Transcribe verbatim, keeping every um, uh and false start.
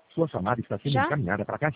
Sua chamada está sendo Já? encaminhada para a caixa.